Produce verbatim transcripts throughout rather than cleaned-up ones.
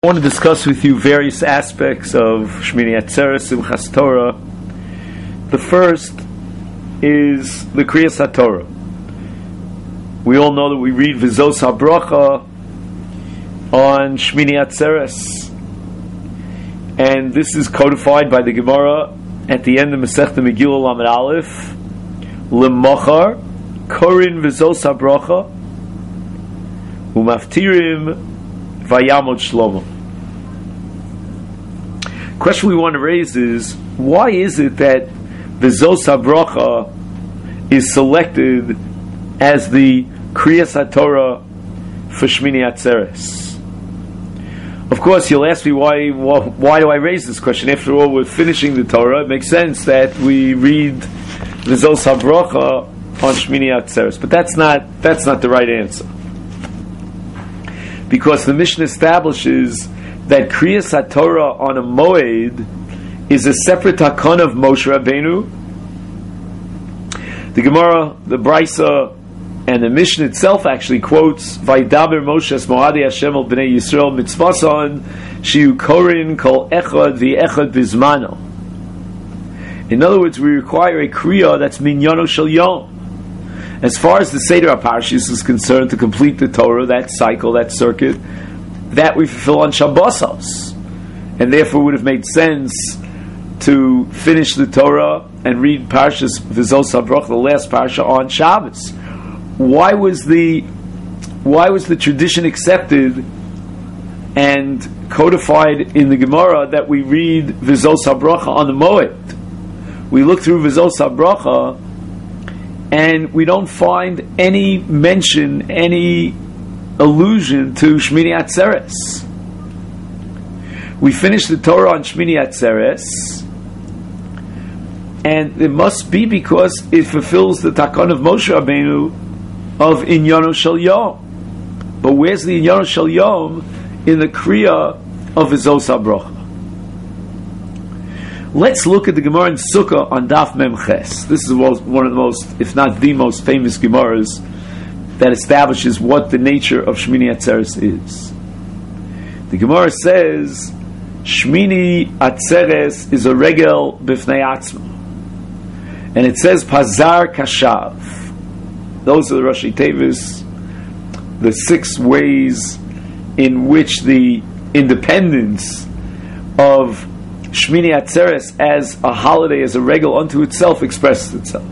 I want to discuss with you various aspects of Shmini Atzeres, Simchas Torah. The first is the Kriyas HaTorah. We all know that we read V'zos HaBracha on Shmini Atzeres, and this is codified by the Gemara at the end of Masechta Megillah Lamed Aleph. L'mochar korin V'zos HaBracha u'maftirim Vayamot Shlomo. Question we want to raise is, why is it that the V'zos HaBracha is selected as the Kriyas HaTorah for Shmini Atzeres? Of course, you'll ask me, why, why why do I raise this question? After all, we're finishing the Torah. It makes sense that we read the V'zos HaBracha on Shmini Atzeres. But that's not, that's not the right answer. Because the Mishnah establishes that Kriyas HaTorah on a Moed is a separate takon of Moshe Rabbeinu. The Gemara, the Brisa, and the Mishnah itself actually quotes Vaydaber Moshe es Moadi Hashem al Bnei Yisrael mitzvason shiu korin kol echad v'echad bizmano. In other words, we require a Kriya that's minyono shel yom. As far as the Seder HaParshas is concerned, to complete the Torah, that cycle, that circuit, that we fulfill on Shabbosos. And therefore it would have made sense to finish the Torah and read Parshas V'zos HaBracha, the last Parsha, on Shabbos. Why was the why was the tradition accepted and codified in the Gemara that we read V'zos HaBracha on the Moed? We look through V'zos HaBracha and we don't find any mention, any allusion to Shmini Atzeres. We finish the Torah on Shmini Atzeres, and it must be because it fulfills the takon of Moshe Rabbeinu of Inyono Shel Yom. But where's the Inyono Shel Yom in the Kriya of V'zos HaBracha? Let's look at the Gemara in Sukkah on Daf Mem Ches. This is one of the most, if not the most famous Gemaras that establishes what the nature of Shmini Atzeres is. The Gemara says, Shmini Atzeres is a regel b'fnei atzma. And it says, Pazar Kashav. Those are the Rashi Tevis, the six ways in which the independence of Shmini Atzeres as a holiday, as a regel unto itself, expresses itself.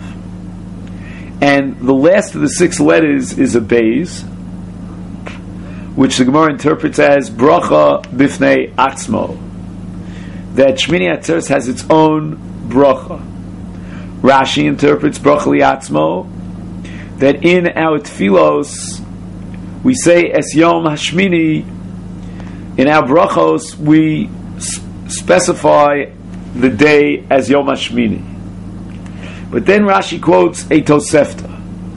And the last of the six letters is a beis, which the Gemara interprets as bracha bifnei atzmo. That Shmini Atzeres has its own bracha. Rashi interprets bracha liatzmo, that in our tfilos we say es yom hashmini. In our brachos we specify the day as Yom HaShmini. But then Rashi quotes a Tosefta.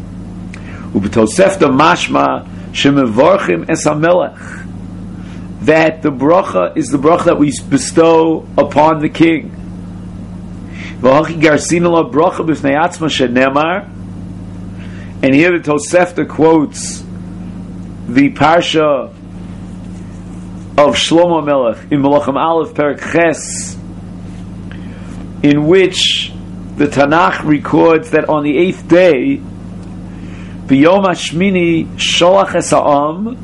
Ubetosefta mashma shemevorchim es hamelech. That the bracha is the bracha that we bestow upon the king. V'hachi garsina la bracha b'fnei atzma shenemar. And here the Tosefta quotes the parsha of Shlomo Melech in Melachim Aleph Perek Ches, in which the Tanakh records that on the eighth day, B'yom HaShmini Sholach Es Ha'am,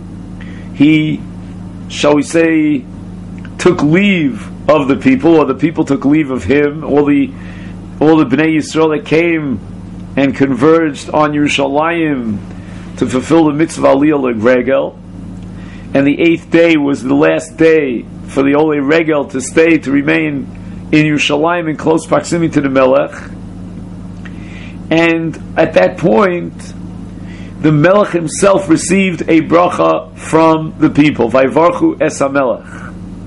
he, shall we say, took leave of the people, or the people took leave of him, all the all the Bnei Yisrael that came and converged on Yerushalayim to fulfill the mitzvah Aliyah L'Regel. And the eighth day was the last day for the Olei Regel to stay, to remain in Yerushalayim in close proximity to the Melech. And at that point, the Melech himself received a bracha from the people. Vayvarchu es HaMelech.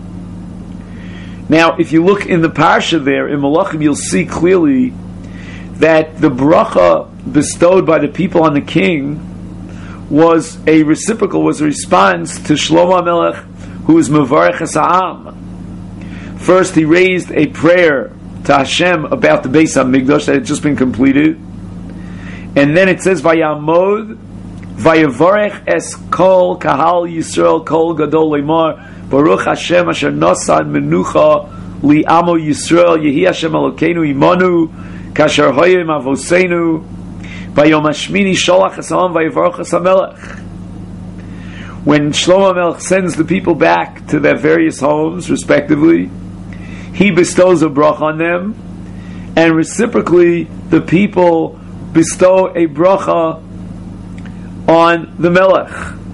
Now, if you look in the parsha there, in Malachim, you'll see clearly that the bracha bestowed by the people on the king was a reciprocal, was a response to Shlomo HaMelech, who was Mevarech Es Ha'am. First, he raised a prayer to Hashem about the Beis HaMikdash that had just been completed, and then it says, Vayamod Vayevorech es kol kahal Yisrael kol gadol lemar Baruch Hashem asher nosan menucha li amo Yisrael Yehi Hashem Elokeinu imanu kasher hoyim avoseinu Vayom Hashmini sholach hasalam vayevorech es hamelech. When Shlomo Melech sends the people back to their various homes, respectively, he bestows a bracha on them, and reciprocally, the people bestow a bracha on the Melech.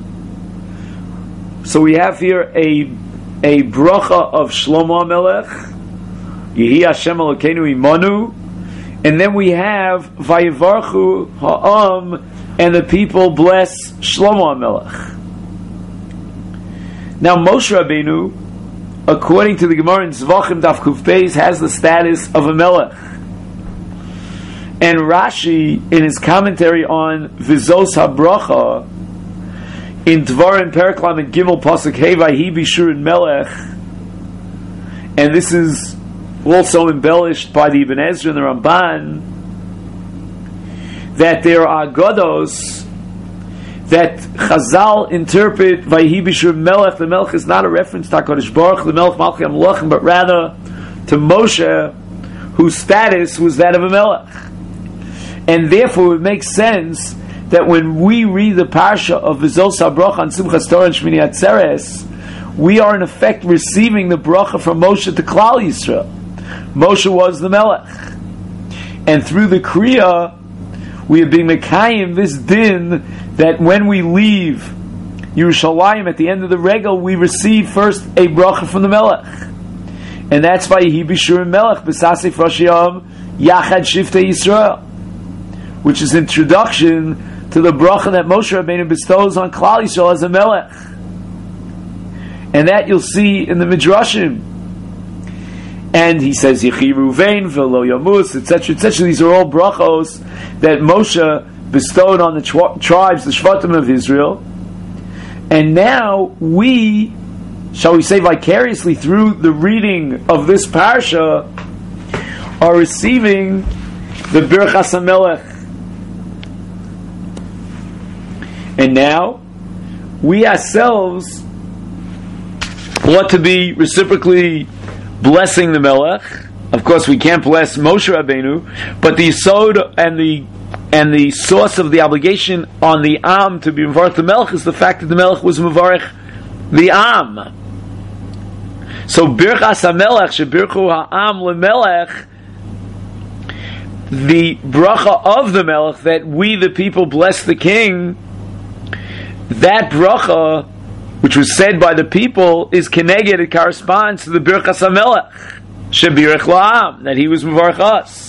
So we have here a a bracha of Shlomo Melech, Yehi Hashem Elokeinu imanu, and then we have Vayevarchu ha'am, and the people bless Shlomo Melech. Now Moshe Rabbeinu, according to the Gemara in Zvachim Daf Kuf Beis, has the status of a Melech. And Rashi, in his commentary on Vizos HaBracha, in Dvarim Periklam and Gimel Pasuk Hey Vayhi Bishurin Melech, and this is also embellished by the Ibn Ezra and the Ramban, that there are Godos that Chazal interpret Vayhi Bishur Melech. The Melech is not a reference to HaKadosh Baruch Hu, the Melech Malchei HaMelachim, but rather to Moshe, whose status was that of a Melech. And therefore it makes sense that when we read the Parsha of Vizos HaBracha on Simchas Torah and Shmini Atzeres, we are in effect receiving the bracha from Moshe to Klal Yisrael. Moshe was the Melech. And through the Kriya, we are being Mekayim this din that when we leave Yerushalayim at the end of the regal, we receive first a bracha from the Melech. And that's why Yehi Bishur Melech B'sasif Roshiyam Yachad Shiftei Yisrael, which is introduction to the bracha that Moshe Rabbeinu bestows on Klal Yisrael as a Melech. And that you'll see in the Midrashim. And he says Yechi Ruvain V'lo Yamus, et cetera, et cetera. These are all brachos that Moshe bestowed on the tw- tribes, the Shvatim of Israel. And now we, shall we say vicariously through the reading of this parsha, are receiving the Birchas HaMelech. And now we ourselves ought to be reciprocally blessing the Melech. Of course, we can't bless Moshe Rabbeinu, but the yesod and the and the source of the obligation on the Am to be mevarech the Melech is the fact that the Melech was mevarech the Am. So Birchas HaMelech shebirchu ha'am lemelech, the bracha of the Melech that we the people bless the king, that bracha which was said by the people is keneged, it corresponds to the Birchas HaMelech shebirech la'am, that he was mevarech us.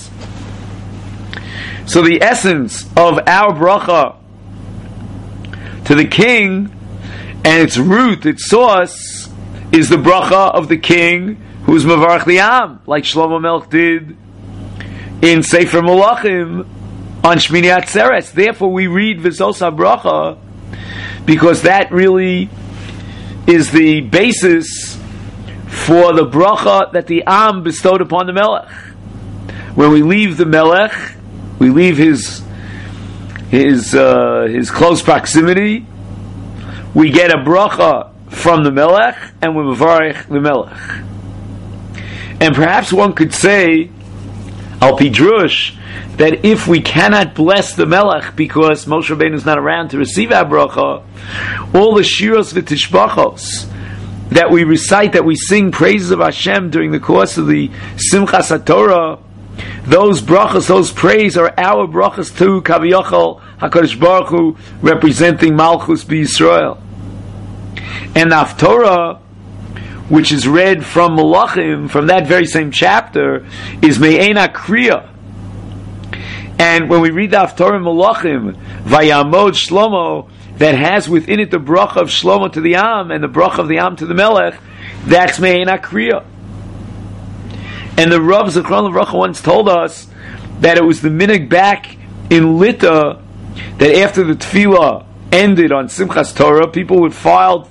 So the essence of our bracha to the king and its root, its source, is the bracha of the king who is mevarech the am, like Shlomo Melech did in Sefer Malachim on Shmini Atzeres. Therefore we read Vizos HaBracha because that really is the basis for the bracha that the Am bestowed upon the Melech. When we leave the Melech, we leave his his uh, his close proximity, we get a bracha from the Melech, and we mevarech the Melech. And perhaps one could say, al pi drush, that if we cannot bless the Melech because Moshe Rabbeinu is not around to receive our bracha, all the shiros v'tishbachos that we recite, that we sing praises of Hashem during the course of the Simchas HaTorah, those brachas, those praise are our brachas too, Kaviyachal HaKadosh Baruch Hu, representing Malchus B'Yisrael. And the Haftorah, which is read from Malachim, from that very same chapter, is Me'ena Kriya. And when we read the Haftorah in Malachim, Vayamod Shlomo, that has within it the bracha of Shlomo to the Am and the bracha of the Am to the Melech, that's Me'ena Kriya. And the Rav Zichron Livracha once told us that it was the minhag back in Lita that after the tefillah ended on Simchas Torah, people would file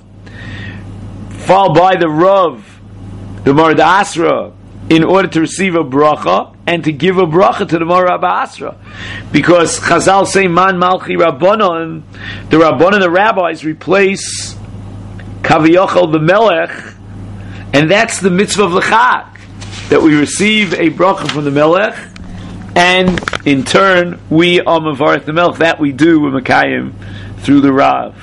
file by the Rav, the Marad Asra, in order to receive a bracha. and to give a bracha to the Mora Ba'asra. Because Chazal say, Man Malchi Rabbanon, the Rabbanon, the rabbis, replace Kaviyachal the Melech, and that's the mitzvah of the Chag, that we receive a bracha from the Melech, and in turn, we are Mevarech the Melech. That we do with Mekayim through the Rav.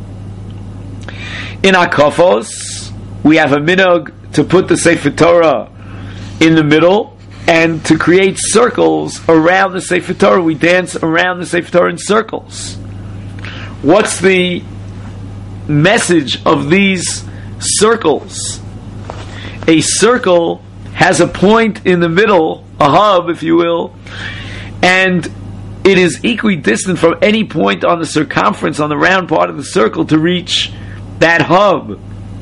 In Akafos, we have a minhag to put the Sefer Torah in the middle and to create circles around the Sefer Torah. We dance around the Sefer Torah in circles. What's the message of these circles? A circle has a point in the middle, a hub, if you will, and it is equidistant from any point on the circumference, on the round part of the circle, to reach that hub.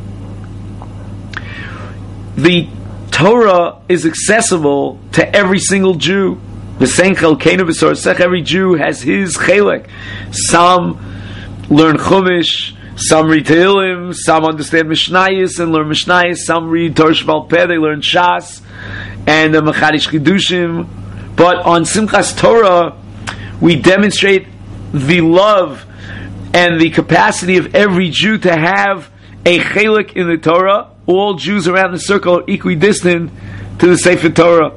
The Torah is accessible to every single Jew. Every Jew has his chelek. Some learn Chumash, some read Tehillim, some understand Mishnayos and learn Mishnayos, some read Torah Sheba'al Peh, they learn Shas and the Mechadish Chidushim. But on Simchas Torah, we demonstrate the love and the capacity of every Jew to have a chelek in the Torah. All Jews around the circle are equidistant to the Sefer Torah.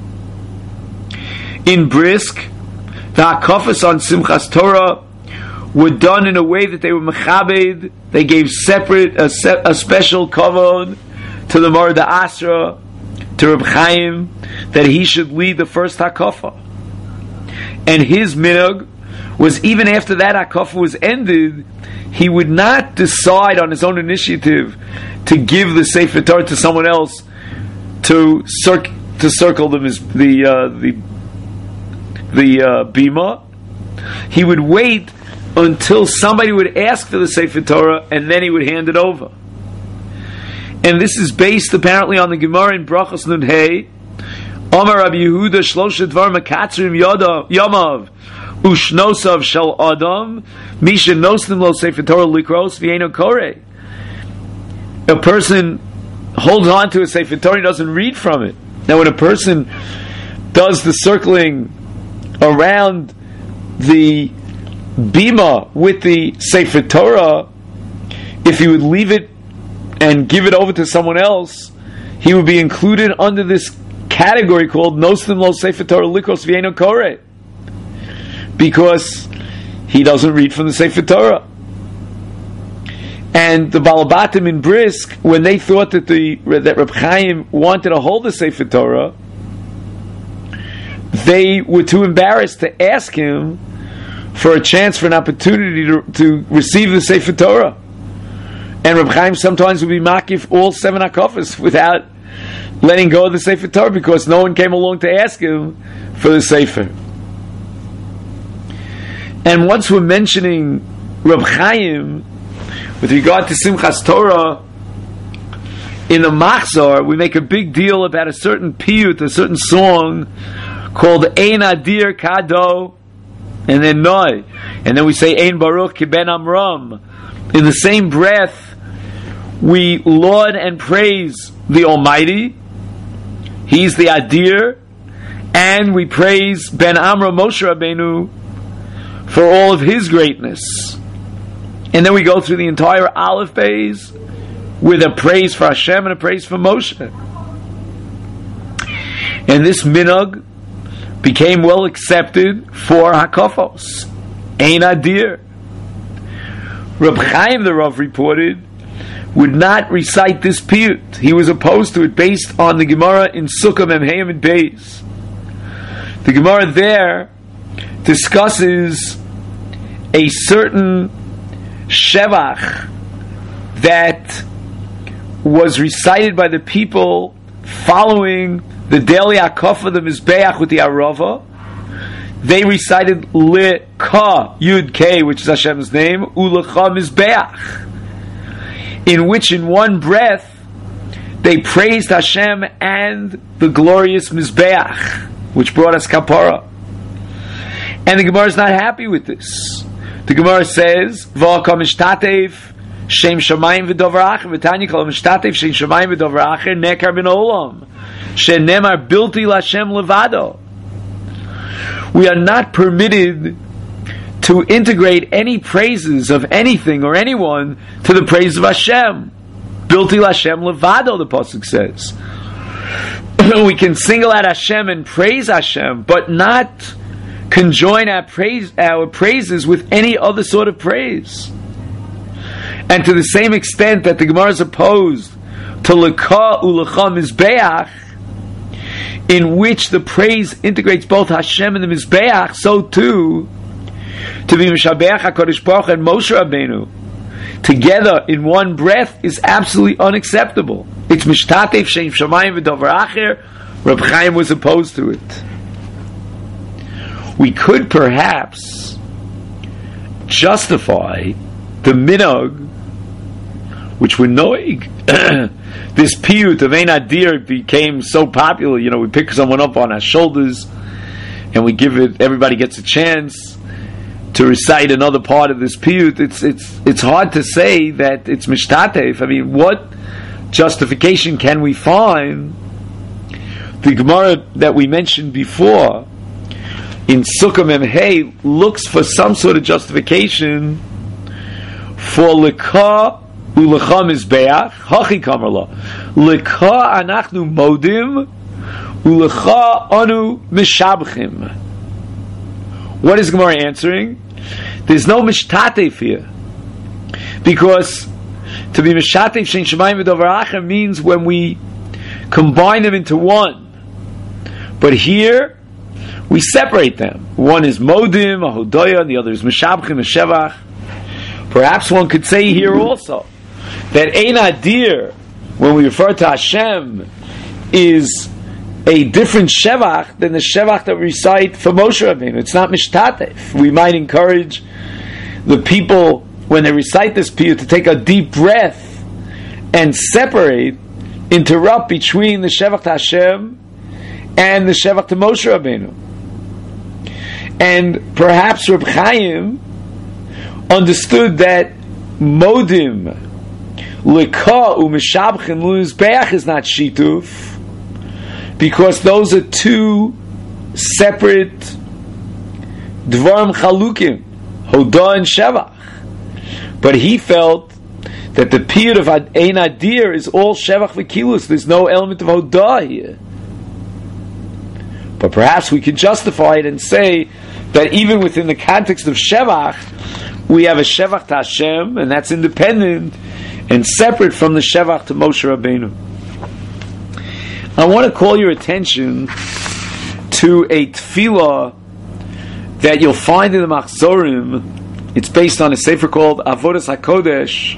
In Brisk, the Hakafos on Simchas Torah were done in a way that they were mechabed. They gave separate, a, se- a special kavod to the Mora Asra, to Reb Chaim, that he should lead the first Hakafa. And his minhag was, even after that Hakafa was ended, he would not decide on his own initiative to give the Sefer Torah to someone else to circ- to circle them as the uh, the the uh, bima. He would wait until somebody would ask for the Sefer Torah, and then he would hand it over. And this is based apparently on the Gemara in Brachos Nun Hey. Omar Rabbi Yehuda Shlosha Dvar Makatzrim Yamav Ushnosav Shel Adam Misha Nosnim Lo Sefer Torah Likros V'Eino Korei. A person holds on to a Sefer Torah, he doesn't read from it. Now, when a person does the circling around the bima with the Sefer Torah, if he would leave it and give it over to someone else, he would be included under this category called Nostim Lo Sefer Torah Likros V'Eino Korei, because he doesn't read from the Sefer Torah. And the Balabatim in Brisk, when they thought that the that Reb Chaim wanted to hold the Sefer Torah, they were too embarrassed to ask him for a chance, for an opportunity to, to receive the Sefer Torah. And Reb Chaim sometimes would be makif all seven hakafos without letting go of the Sefer Torah, because no one came along to ask him for the Sefer. And once we're mentioning Reb Chaim, with regard to Simchas Torah, in the Machzor, we make a big deal about a certain piyut, a certain song called Ein Adir Kado, and then Noi, and then we say Ein Baruch Ki Ben Amram. In the same breath, we laud and praise the Almighty. He's the Adir, and we praise Ben Amram Moshe Rabbeinu for all of his greatness. And then we go through the entire Aleph Beis with a praise for Hashem and a praise for Moshe. And this minhag became well accepted for Hakafos. Ein Adir. Reb Chaim, the Rav reported, would not recite this piyut. He was opposed to it based on the Gemara in Sukkah Memheim and Beis. The Gemara there discusses a certain Shevach that was recited by the people following the daily Hakafa, the Mizbeach with the Arava. They recited Le Ka Yud K, which is Hashem's name, Ulecha Mizbeach, in which in one breath they praised Hashem and the glorious Mizbeach, which brought us Kapara. And the Gemara is not happy with this. The Gemara says, V'aka mishtatev shem shamayim v'dover acher, v'tanya kol mishtatev shem shamayim v'dover acher, nekar bin olam, Shenemar bilti l'Hashem levado. We are not permitted to integrate any praises of anything or anyone to the praise of Hashem. Bilti l'Hashem levado, the pasuk says. We can single out Hashem and praise Hashem, but not conjoin our praise, our praises with any other sort of praise. And to the same extent that the Gemara is opposed to Leka Ulecha Mizbeach, in which the praise integrates both Hashem and the Mizbeach, so too to be Mishabeach HaKadosh Baruch Hu and Moshe Rabbeinu together in one breath is absolutely unacceptable. It's Mishtatef Sheim Shamayim V'Dover Acher. Reb Chaim was opposed to it. We could perhaps justify the minhag which we're knowing. This piyut of Ein Adir became so popular. You know, we pick someone up on our shoulders and we give it, everybody gets a chance to recite another part of this piyut. It's it's it's hard to say that it's mishtatef. I mean, what justification can we find? The Gemara that we mentioned before in Sukkah Mem Hey looks for some sort of justification for Leka Ulecha Mizbeach Hachi Kamarla. Leka Anachnu Modim Ulecha Anu Mishabchim. What is Gemara answering? There's no mishtatef here, because to be mishatef shein shemayim v'dover acher means when we combine them into one. But here we separate them. One is modim, a hodoya, and the other is mishabchim, a shevach. Perhaps one could say here also that Ein Adir, when we refer to Hashem, is a different shevach than the shevach that we recite for Moshe Rabbeinu. It's not mishtatef. We might encourage the people when they recite this piyut to take a deep breath and separate, interrupt between the shevach to Hashem and the shevach to Moshe Rabbeinu. And perhaps Reb Chaim understood that modim, leka u'mishabchim l'mizbeach is not shituf, because those are two separate dvarim chalukim, hodah and shevach. But he felt that the piyut of Ein Adir is all shevach v'kilus. There's no element of hodah here. But perhaps we could justify it and say that even within the context of shevach, we have a shevach to Hashem, and that's independent and separate from the shevach to Moshe Rabbeinu. I want to call your attention to a tefillah that you'll find in the Machzorim. It's based on a sefer called Avodas HaKodesh,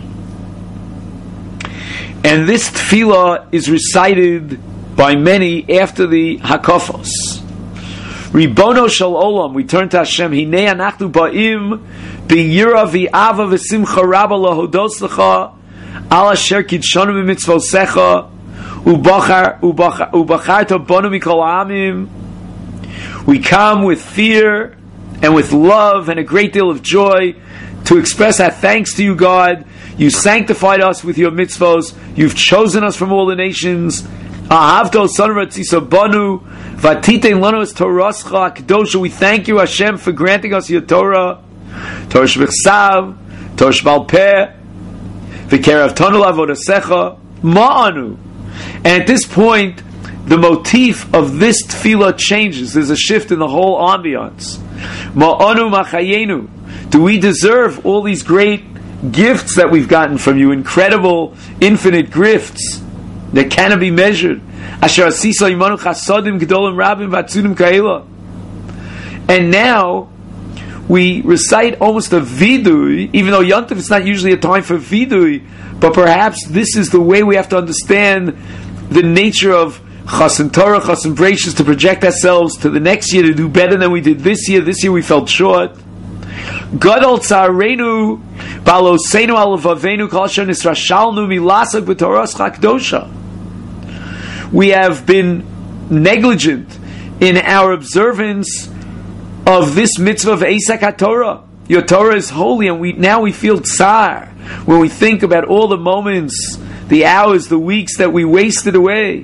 and this tefillah is recited by many after the Hakafos. Ribono shel olam, we turn to Hashem. Hinei anachnu ba'im b'yira v'ava v'simcha rabba lahodos lecha al asher kidshonu b'mitzvosecha ubachar ubachar ubacharta bonu mikol ha'amim. We come with fear and with love and a great deal of joy to express our thanks to you, God. You sanctified us with your mitzvos. You've chosen us from all the nations. Ahavto sanratzisa banu vatitein lanu es torascha kedosha. We thank you, Hashem, for granting us your Torah. Torah shebechsav, Torah shebal peh, v'kerav tonu lavodasecha ma'anu. And at this point, the motif of this tefillah changes. There's a shift in the whole ambiance. Ma'anu machayenu. Do we deserve all these great gifts that we've gotten from you? Incredible, infinite gifts that cannot be measured. Asher asisa imanu chasadim gedolim rabim vatzudim kaela. And now we recite almost a vidui, even though Yontif is not usually a time for vidui, but perhaps this is the way we have to understand the nature of Chasen Torah, Chasen Breishis, to project ourselves to the next year to do better than we did this year. This year we fell short. Gadol tzarenu balosenu alavavenu kol asher nisrashalnu milasak b'toras chakdosha. We have been negligent in our observance of this mitzvah of Eisak HaTorah. Your Torah is holy, and we now we feel tsar when we think about all the moments, the hours, the weeks that we wasted away.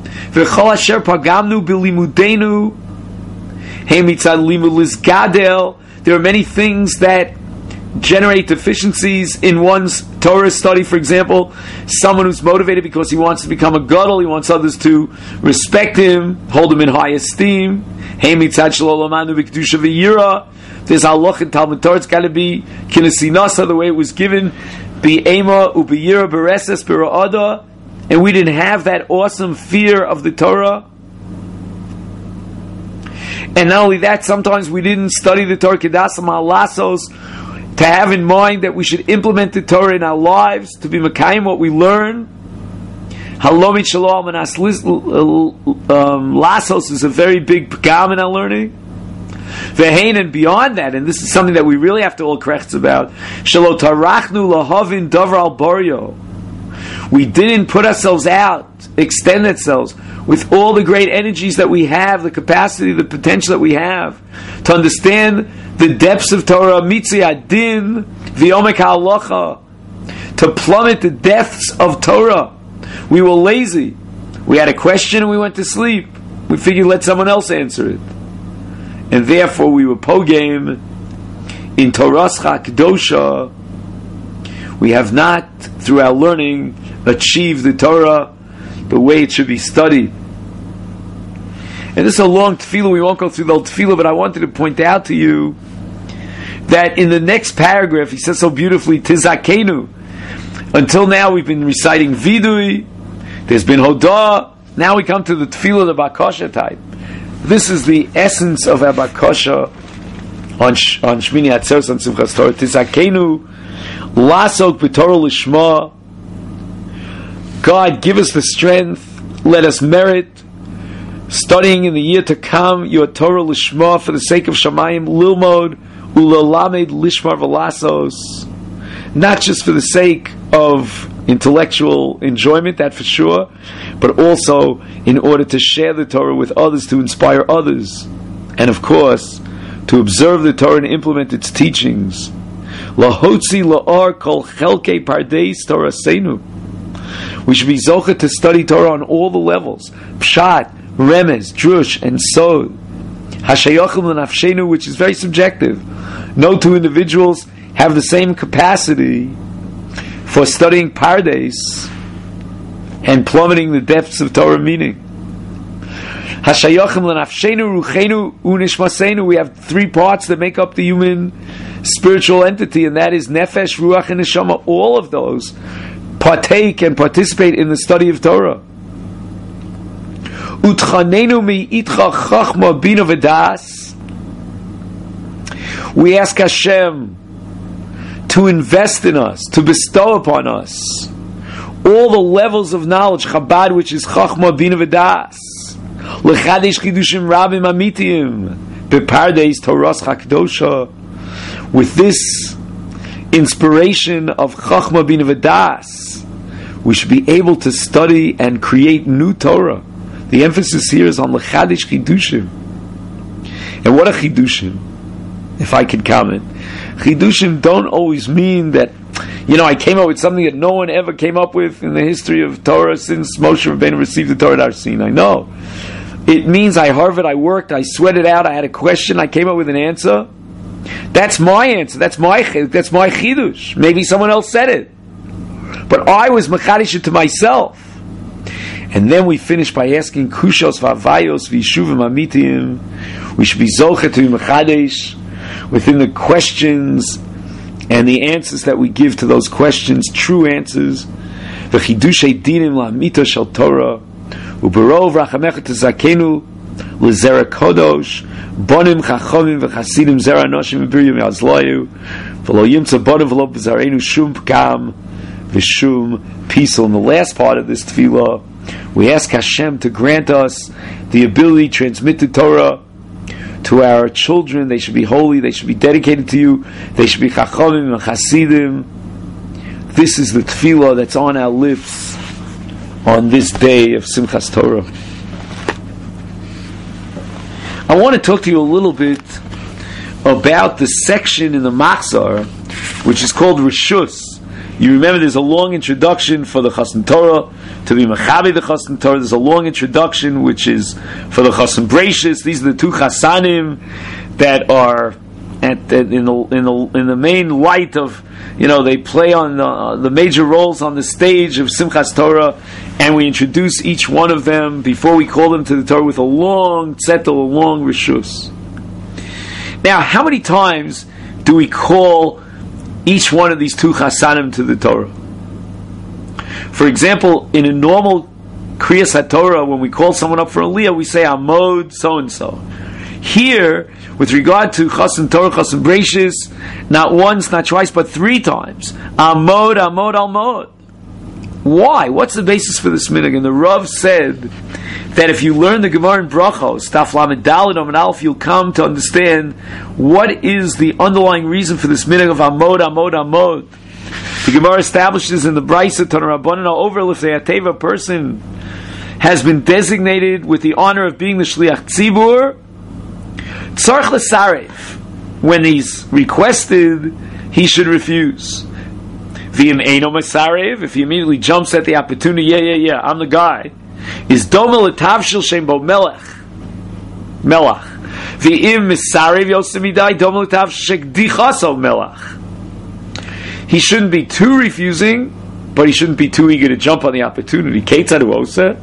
V'chol asher pagamnu bilimudenu he mitzad limud lizgadel. There are many things that generate deficiencies in one's Torah study. For example, someone who's motivated because he wants to become a gadol, he wants others to respect him, hold him in high esteem. Hey mitzad shelo lamanu b'kedusha v'yira. There's halach in Talmud Torah. It's got to be kinesinasa, the way it was given, bi'ema u'b'yira b'reses b'ra'ada, and we didn't have that awesome fear of the Torah. And not only that, sometimes we didn't study the Torah kedasa ma'alasos, to have in mind that we should implement the Torah in our lives, to be mekayim what we learn. Halomit shalom and lasos is a very big pagam in our learning. Ve'hein, and beyond that, and this is something that we really have to all correct about, shelo tarachnu lahavin davar al bario. We didn't put ourselves out, extend ourselves with all the great energies that we have, the capacity, the potential that we have, to understand the depths of Torah, mitzi adin, v'omek ha'alacha, to plummet the depths of Torah. We were lazy. We had a question and we went to sleep. We figured let someone else answer it. And therefore we were pogame in Torah's Kedosha. We have not, through our learning, achieved the Torah the way it should be studied. And this is a long tefillah. We won't go through the whole tefillah, but I wanted to point out to you that in the next paragraph, he says so beautifully, Tizakenu. Until now, we've been reciting Vidui. There's been Hodah. Now we come to the tefillah, the Bakasha type. This is the essence of our Bakasha on, Sh- on Shmini Atzeres, on Simchas Torah. Tizakenu, Lasok b'Torah Lishma. God, give us the strength. Let us merit studying in the year to come your Torah Lishma for the sake of Shamayim Lilmod Ulalamed Lishmar Velasos. Not just for the sake of intellectual enjoyment, that for sure, but also in order to share the Torah with others, to inspire others, and of course, to observe the Torah and implement its teachings. Lahotzi la'ar kol chelkei pardeis Torah seinu. We should be zocheh to study Torah on all the levels. Pshat, Remez, Drush, and Sod. Hashayachim l'nafshenu, which is very subjective. No two individuals have the same capacity for studying Pardes and plummeting the depths of Torah meaning. Hashayachim l'nafshenu, ruchenu, unishmasenu. We have three parts that make up the human spiritual entity, and that is nefesh, ruach, and neshama. All of those partake and participate in the study of Torah. Utchanenu mi itcha chachma bina v'das. We ask Hashem to invest in us, to bestow upon us all the levels of knowledge, Chabad, which is chachma bina v'das, lechadesh chidushim rabim amitiyim bepardeis Torah's hakdosha. With this inspiration of chachma bina v'das, we should be able to study and create new Torah. The emphasis here is on L'Chadesh Chidushim. And what are Chidushim? If I could comment. Chidushim don't always mean that, you know, I came up with something that no one ever came up with in the history of Torah since Moshe Rabbeinu received the Torah at Har Sinai. No. It means I harved, I worked, I sweated out, I had a question, I came up with an answer. That's my answer. That's my that's my Chidush. Maybe someone else said it. But I was Mechadish it to myself. And then we finish by asking Kushos v'Avayos v'Yishuvim Amitiyim. We should be Zocher to be Mechadesh within the questions and the answers that we give to those questions, true answers. V'Chidushei Dinim La'amita Shel Torah U'Barov Rachamecha Tezakenu L'Zera Kodosh Bonim Chachomim V'Chasidim Zera Anoshim V'Biryim Yazlayu V'Lo Yimtza Bonim V'Lo B'Zarenu Shum P'Kam V'Shum Pisel. In the last part of this tefillah, we ask Hashem to grant us the ability to transmit the Torah to our children. They should be holy, they should be dedicated to you, they should be chachamim and chasidim. This is the tefillah that's on our lips on this day of Simchas Torah. I want to talk to you a little bit about the section in the Machzor which is called Rishus. You remember there's a long introduction for the Chassan Torah to be Mechabe the Chassan Torah. There's a long introduction which is for the Chassan Breishis. These are the two Chassanim that are at the, in the in the in the main light of, you know, they play on the, the major roles on the stage of Simchas Torah, and we introduce each one of them before we call them to the Torah with a long tzetel, a long rishus. Now, how many times do we call each one of these two Chassanim to the Torah? For example, in a normal Kriyas HaTorah, when we call someone up for Aliyah, we say Amod so and so. Here, with regard to Chassan Torah, Chassan Breishis, not once, not twice, but three times. Amod, Amod, Almod. Why? What's the basis for this minhag? And the Rav said that if you learn the Gemara in Brachos, Taf Lamed Daled Amud Aleph, you'll come to understand what is the underlying reason for this minhag of Amod, Amod, Amod. The Gemara establishes in the Brisa Tanur Rabbanan over Lifnei HaTeva, a person has been designated with the honor of being the Shliach Tzibur. Tzarech l'sarev. When he's requested, he should refuse. V'im eino mesarev, if he immediately jumps at the opportunity, yeah, yeah, yeah, I'm the guy, is doma l'tavshil shem bo melech. Melech. V'im mesarev yosemidai doma l'tavshil shekdichaso melech. He shouldn't be too refusing, but he shouldn't be too eager to jump on the opportunity. Keitzad hu oseh?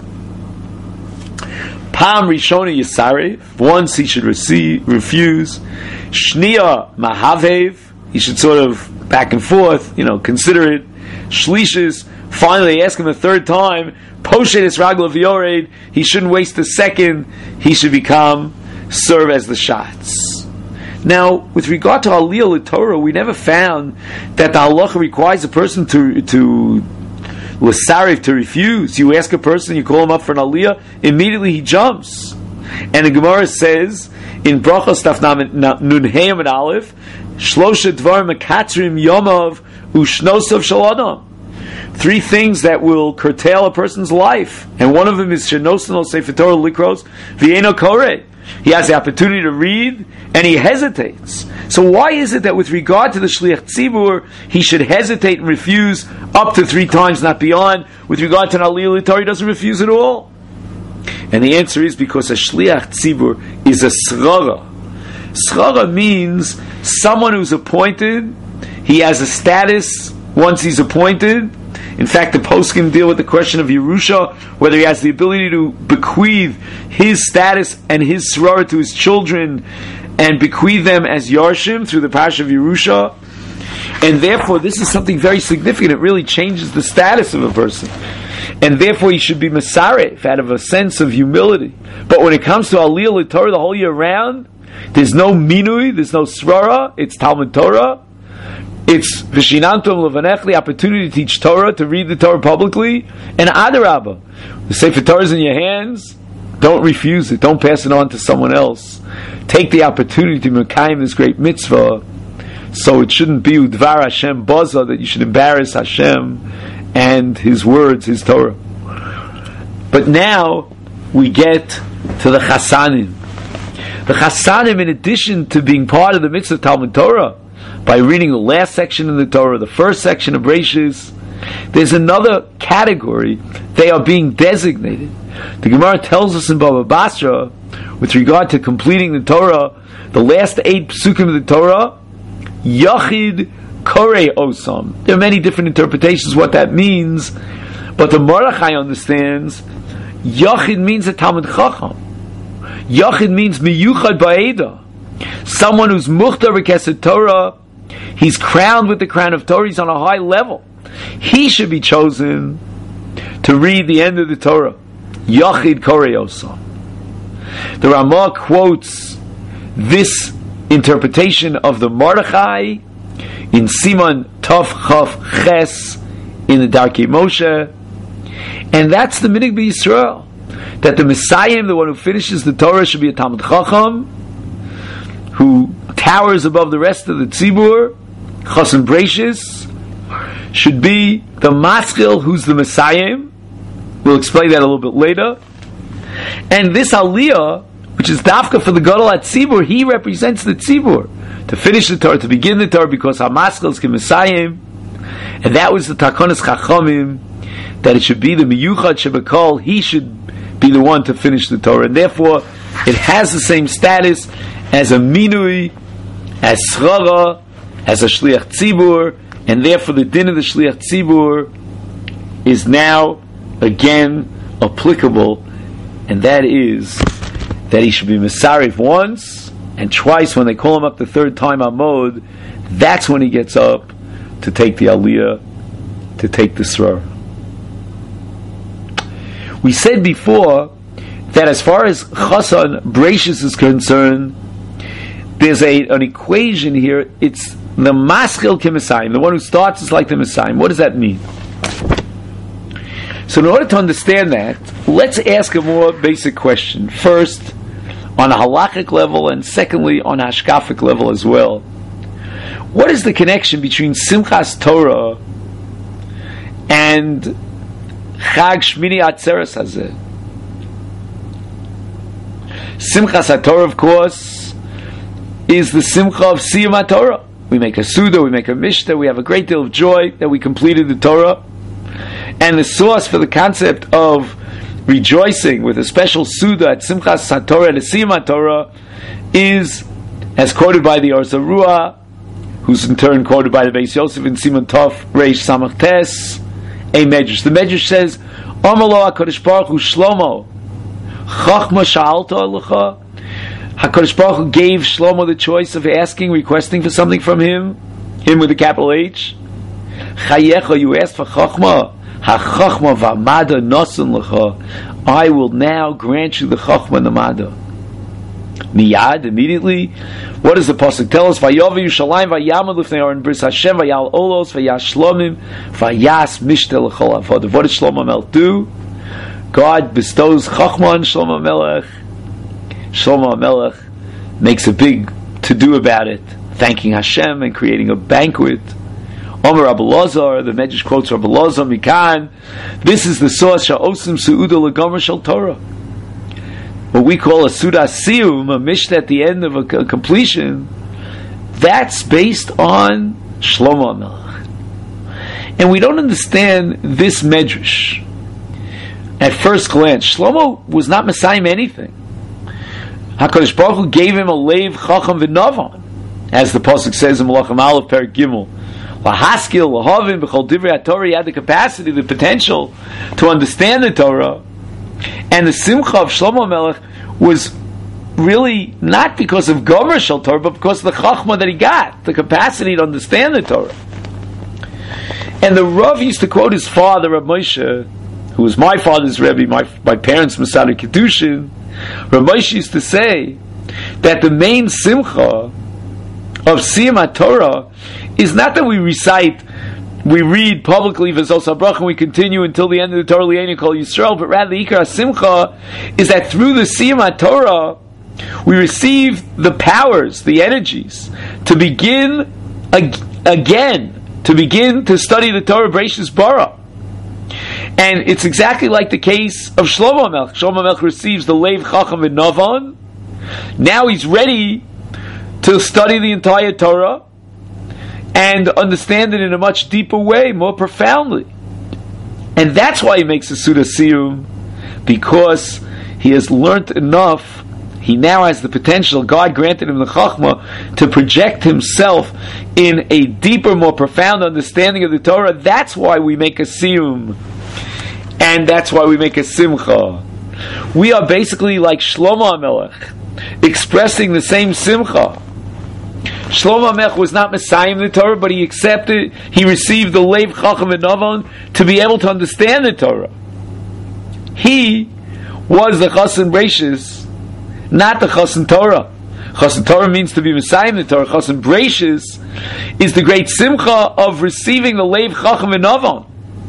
Pam Rishona Yisarev, once he should receive, refuse. Shnia Mahavev, he should sort of back and forth, you know, consider it. Shlishis, finally ask him a third time. Poshet Ragla V'yored, he shouldn't waste a second. He should become, serve as the shots. Now, with regard to Aliyah L'Torah, we never found that the halacha requires a person to to l'sarev, to refuse. You ask a person, you call him up for an aliyah, immediately he jumps. And the Gemara says in Brachos Daf Nun Hey Amud Aleph, Shlosha Dvar Mekatrim Yomov Ushnosav Shel Adam. Three things that will curtail a person's life, and one of them is Shenosan Sefer Torah Likros V'Eino Koreh. He has the opportunity to read, and he hesitates. So why is it that with regard to the Shliach Tzibur, he should hesitate and refuse up to three times, not beyond? With regard to an Aliyah L'Torah, he doesn't refuse at all. And the answer is because a Shliach Tzibur is a Srara. Srara means someone who's appointed, he has a status once he's appointed. In fact, the poskim deal with the question of Yerusha, whether he has the ability to bequeath his status and his srara to his children and bequeath them as Yarshim through the Parsha of Yerusha. And therefore, this is something very significant. It really changes the status of a person. And therefore, he should be Masaref out of a sense of humility. But when it comes to Aliyah L'Torah the whole year round, there's no minui, there's no srara, it's Talmud Torah. It's Vishinantum Levanech, the opportunity to teach Torah, to read the Torah publicly, and Adarabah. The Sefer Torah is in your hands, don't refuse it, don't pass it on to someone else. Take the opportunity to Mekayim this great mitzvah, so it shouldn't be Udvar Hashem Boza, that you should embarrass Hashem and His words, His Torah. But now, we get to the Chassanim. The Chassanim, in addition to being part of the mitzvah of Talmud Torah, by reading the last section of the Torah, the first section of Breishis, there's another category. They are being designated. The Gemara tells us in Baba Basra, with regard to completing the Torah, the last eight psukim of the Torah, Yachid Korei Osam. There are many different interpretations what that means, but the Mordechai understands Yachid means a Talmud Chacham. Yachid means Miyuchad Ba'eda. Someone who's Muchtar B'Kesed Torah, he's crowned with the crown of Torah, he's on a high level. He should be chosen to read the end of the Torah. Yachid Korei Osam. The Ramah quotes this interpretation of the Mordechai in Siman Tov Chav Ches in the Darkei Moshe, and that's the Minig B'Yisrael, that the Messiah, the one who finishes the Torah, should be a Talmud Chacham who towers above the rest of the Tzibur. Chassan Breishis should be the Maskil, who's the Messiah. We'll explain that a little bit later. And this Aliyah, which is Dafka for the Gadol HaTzibur, he represents the Tzibur to finish the Torah, to begin the Torah, because HaMaskil is the Messiah. And that was the Takonos Chachamim that it should be the miyuchad shebekol, he should be the one to finish the Torah, and therefore it has the same status as a minui, as schara, as a shliach tzibur, and therefore the din of the shliach tzibur is now again applicable, and that is that he should be mesarif once, and twice when they call him up the third time amod, that's when he gets up to take the aliyah, to take the srar. We said before that as far as chasan breishis is concerned, there's a, an equation here. It's the maskil k'mesayim. The one who starts is like the Messiah. What does that mean? So in order to understand that, let's ask a more basic question. First, on a halachic level, and secondly, on a hashkafic level as well. What is the connection between Simchas Torah and Chag Shmini Atzeres Hazeh? Simchas HaTorah, of course, is the Simcha of Siyum HaTorah. We make a Suda, we make a Mishnah, we have a great deal of joy that we completed the Torah. And the source for the concept of rejoicing with a special Suda at Simchas HaTorah and Siyum HaTorah is, as quoted by the Or Zarua, who's in turn quoted by the Beis Yosef in Siman Tov Reish Samach Tes, a Medrash. The Medrash says, Amalo HaKadosh Baruch Hu Shlomo Chachma Sha'alta Alecha. HaKadosh Baruch Hu gave Shlomo the choice of asking, requesting for something from him, him with a capital H. Chayecha, you asked for Chachma. HaChachma v'amada nosen lecha. I will now grant you the Chachma and the Mada. Miyad, immediately. What does the pasuk tell us? Vayovi Yerushalayim vayamad lifnei Aron bris Hashem vayal olos vayash shlomim vayas mishtel lechol avodah. What did Shlomo Melech do? God bestows Chachma on Shlomo Melech. Shlomo Melech makes a big to-do about it, thanking Hashem and creating a banquet. Omer Rabbi Lazar, the Medrash quotes Rabbi Lazar Mikan. This is the source Sha'osim Su'uda L'Gomer Shel Torah. What we call a Suda Siyum, a Mishnah at the end of a completion, that's based on Shlomo Melech. And we don't understand this Medrash. At first glance, Shlomo was not Messiah anything. HaKadosh Baruch Hu gave him a Leiv Chacham V'Navan, as the pasuk says in Malachim Aleph Perek Gimel. Lahaskil, Lahavim, B'chol Divrei HaTorah, he had the capacity, the potential to understand the Torah. And the Simcha of Shlomo Melech was really not because of Gomer Shel Torah, but because of the Chachma that he got, the capacity to understand the Torah. And the Rav used to quote his father, Rav Moshe, who was my father's Rebbe, my, my parents' Masada Kedushin. Rav Moshe used to say that the main Simcha of Siyum HaTorah is not that we recite, we read publicly V'zos HaBracha, and we continue until the end of the Torah Li'einu Kol Yisrael, but rather the Ikar HaSimcha is that through the Siyum HaTorah we receive the powers, the energies, to begin ag- again, to begin to study the Torah Breishis Bara. And it's exactly like the case of Shlomo Melech. Shlomo Melech receives the Leiv Chacham V'Navan. Now he's ready to study the entire Torah and understand it in a much deeper way, more profoundly. And that's why he makes a Suda Siyum, because he has learnt enough. He now has the potential, God granted him the Chachma, to project himself in a deeper, more profound understanding of the Torah. That's why we make a Siyum. And that's why we make a Simcha. We are basically like Shlomo HaMelech, expressing the same Simcha. Shlomo HaMelech was not Messiah in the Torah, but he accepted, he received the Leiv Chacham V'Navan to be able to understand the Torah. He was the Chassan Breishis, not the Chassan Torah. Chassan Torah means to be Messiah in the Torah. Chassan Breishis is the great Simcha of receiving the Leiv Chacham V'Navan,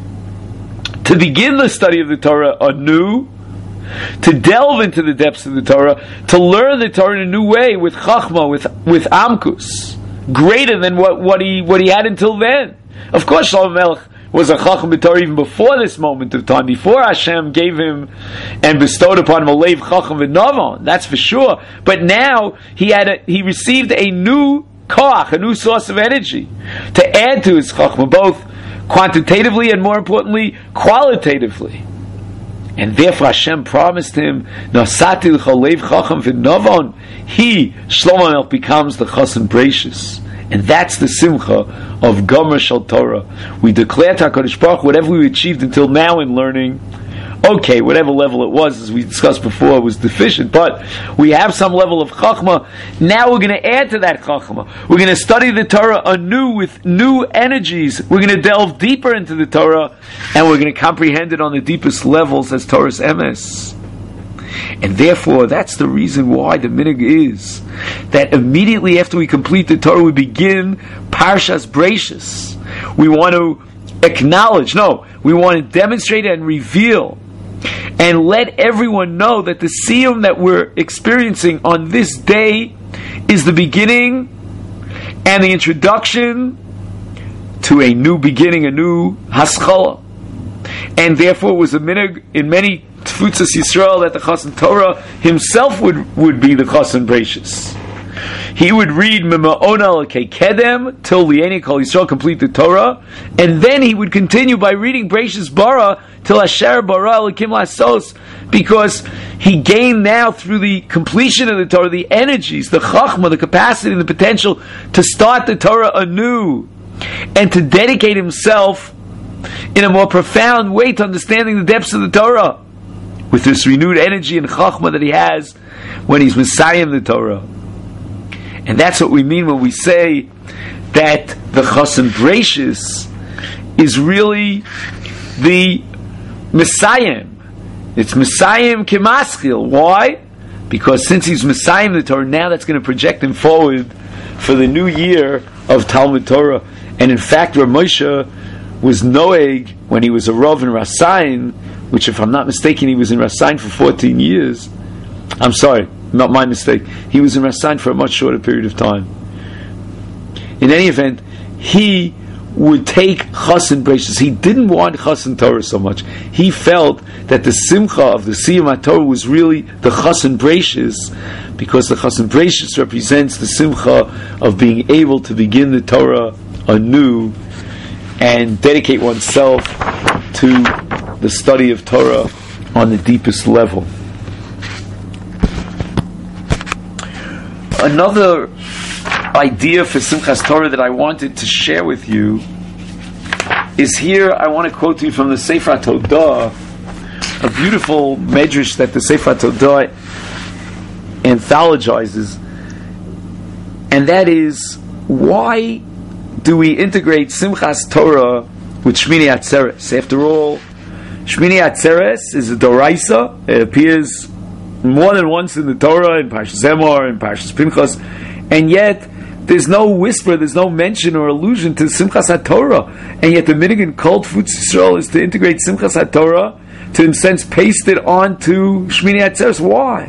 to begin the study of the Torah anew, to delve into the depths of the Torah, to learn the Torah in a new way with Chachma, with with Amkus, greater than what, what he what he had until then. Of course, Shlomo Melech was a Chacham b'Torah even before this moment of time, before Hashem gave him and bestowed upon him a Leiv Chacham V'Navan. That's for sure. But now he had a, he received a new koach, a new source of energy to add to his Chachma, both quantitatively and more importantly, qualitatively. And therefore Hashem promised him, Nasati l'chalev chacham v'novon, he, Shlomo Melech, becomes the Chassan Bereishis. And that's the simcha of Gomer Shel Torah. We declare to HaKadosh Baruch Hu, whatever we achieved until now in learning, okay, whatever level it was, as we discussed before, was deficient, but we have some level of chachma. Now we're going to add to that chachma. We're going to study the Torah anew with new energies. We're going to delve deeper into the Torah, and we're going to comprehend it on the deepest levels as Torah's emes. And therefore, that's the reason why the minhag is that immediately after we complete the Torah, we begin Parshas Bereishis. We want to acknowledge, no, we want to demonstrate and reveal and let everyone know that the siyum that we're experiencing on this day is the beginning and the introduction to a new beginning, a new haskalah. And therefore it was a minhag in many Tfutzas Yisrael that the Chassan Torah himself would, would be the Chassan Bereishis. He would read Mima'ona L'Kei Kedem till Li'eni Kol Yisrael, complete the Torah, and then he would continue by reading Bereishis Bara till Asher Bara L'Kim Lasos, because he gained now through the completion of the Torah the energies, the chachma, the capacity, and the potential to start the Torah anew and to dedicate himself in a more profound way to understanding the depths of the Torah with this renewed energy and chachma that he has when he's Messiah the Torah. And that's what we mean when we say that the Chassan Bereishis is really the Messiah. It's Messiah Kemaschil. Why? Because since he's Messiah the Torah, now that's going to project him forward for the new year of Talmud Torah. And in fact, Rav Moshe was Noeg when he was a Rav in Rasayin, which, if I'm not mistaken, he was in Rasayin for fourteen years. I'm sorry, not my mistake. He was in Rasayin for a much shorter period of time. In any event, he would take Chassan Bereishis. He didn't want Chassan Torah so much. He felt that the simcha of the Siyum HaTorah was really the Chassan Bereishis, because the Chassan Bereishis represents the simcha of being able to begin the Torah anew and dedicate oneself to the study of Torah on the deepest level. Another idea for Simchas Torah that I wanted to share with you is here. I want to quote to you from the Sefer HaTodah, a beautiful medrash that the Sefer HaTodah anthologizes, and that is, why do we integrate Simchas Torah with Shmini Atzeres? After all, Shmini Atzeres is a doraisa. It appears more than once in the Torah, in Parshas Zemor, in Parshas Pinchas, and yet there's no whisper, there's no mention or allusion to Simchas HaTorah. And yet the minhag in Kol Tfutz Yisrael is to integrate Simchas HaTorah, to in a sense paste it onto Shmini Atzeres. Why?